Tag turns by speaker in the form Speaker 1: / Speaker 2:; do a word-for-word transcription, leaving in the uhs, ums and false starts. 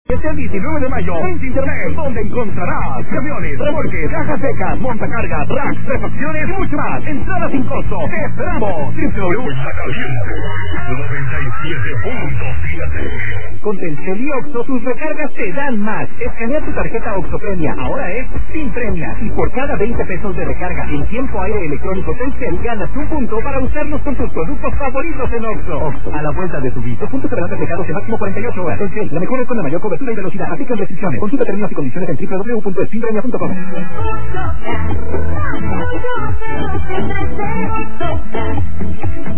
Speaker 1: Este diecinueve de mayo, en Internet, donde encontrarás camiones, remolques, cajas secas, montacargas, racks, refacciones y mucho más. Entrada sin costo. ¡Te esperamos!
Speaker 2: Está caliente. noventa y siete punto siete.
Speaker 1: Con Telcel y Oxxo, tus recargas te dan más. Escanea tu tarjeta Oxxo Premia. Ahora es sin premia. Y por cada veinte pesos de recarga en tiempo aire electrónico Telcel, ganas un punto para usarlos con tus productos favoritos en Oxxo. Oxxo, a la vuelta de tu vida. Puntos serán reflejados en máximo cuarenta y ocho horas. Telcel, la mejor es con la mayor cobertura y velocidad. Aplican restricciones. Consulta términos y condiciones en doble u doble u doble u punto espinpremia punto com.